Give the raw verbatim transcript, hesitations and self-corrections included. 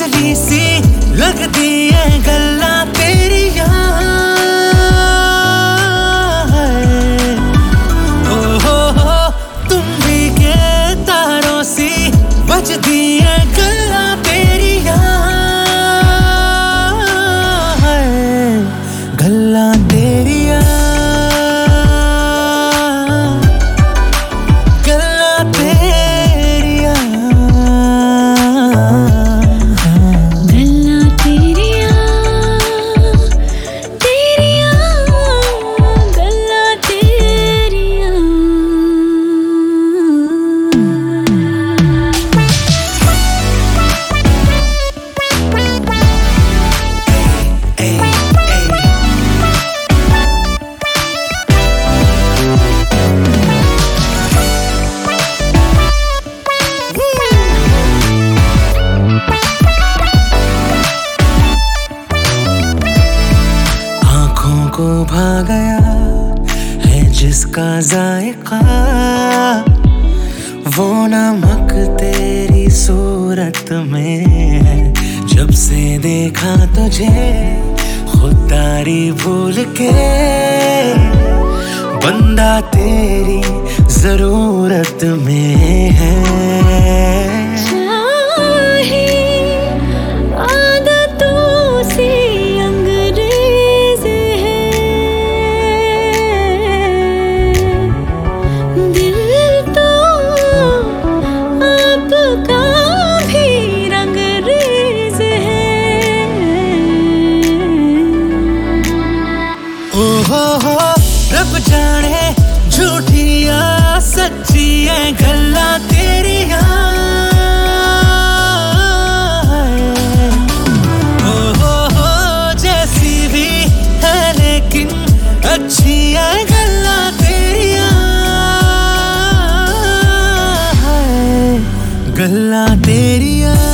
असली सी लगदी है गल्लां तेरियां। ओ हो हो तुम भी के तारों सी बजदी है गल्लां तेरियां। गल्लां तेरियां को भा गया है जिसका जायका, वो नमक तेरी सूरत में है। जब से देखा तुझे खुदारी भूल के, बंदा तेरी जरूरत में है। ओ हो हो रब जाने झूठी या सच्ची है गल्लां तेरियां। ओ हो हो जैसी भी है लेकिन अच्छी है गल्लां तेरियां। गल्लां तेरियां।